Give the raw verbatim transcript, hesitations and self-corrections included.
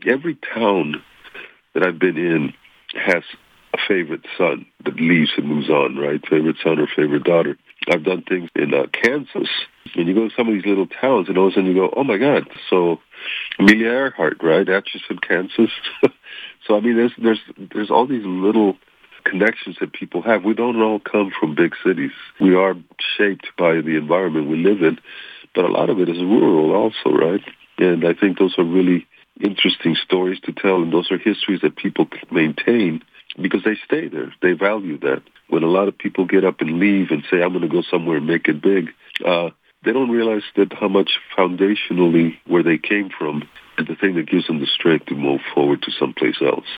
every town that I've been in has a favorite son that leaves and moves on, right? Favorite son or favorite daughter. I've done things in uh, Kansas, and you go to some of these little towns, and all of a sudden you go, oh my God, so Amelia Earhart, right? Atchison, Kansas. So, I mean, there's, there's, there's all these little connections that people have. We don't all come from big cities. We are shaped by the environment we live in, but a lot of it is rural also, right? And I think those are really interesting stories to tell, and those are histories that people can maintain because they stay there. They value that. When a lot of people get up and leave and say, I'm going to go somewhere and make it big, uh, they don't realize that how much foundationally where they came from is the thing that gives them the strength to move forward to someplace else.